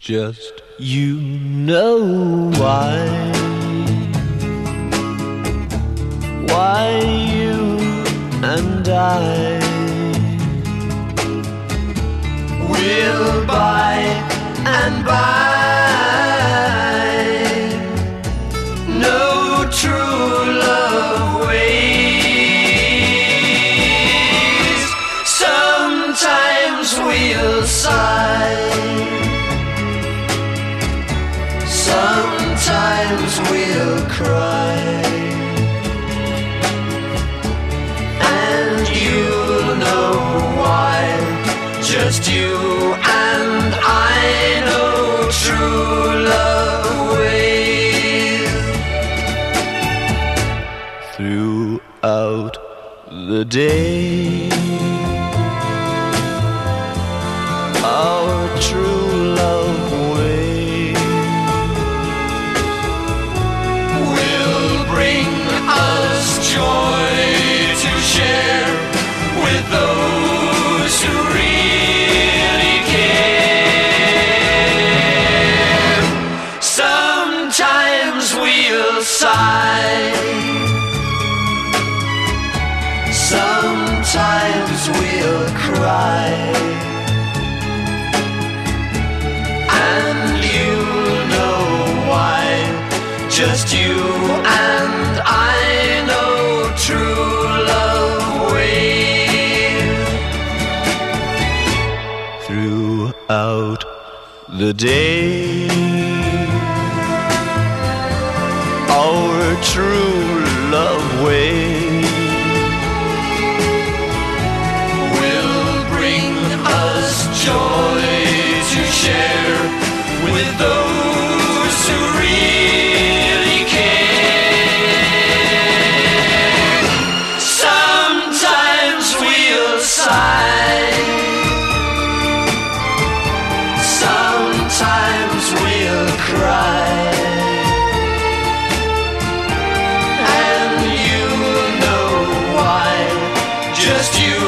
Just you know why you and I will by and by no true love ways. Sometimes we'll sigh, sometimes we'll cry, and you'll know why. Just you and I know true love ways. Throughout the day, our true love ways will bring us joy to share with those who really care. Sometimes we'll sigh, sometimes we'll cry, and you'll know why. Just you and I know true love ways. Throughout the day, our true love ways will bring us joy to share with those who really care. Sometimes we'll sigh, sometimes we'll cry, and you know why. Just you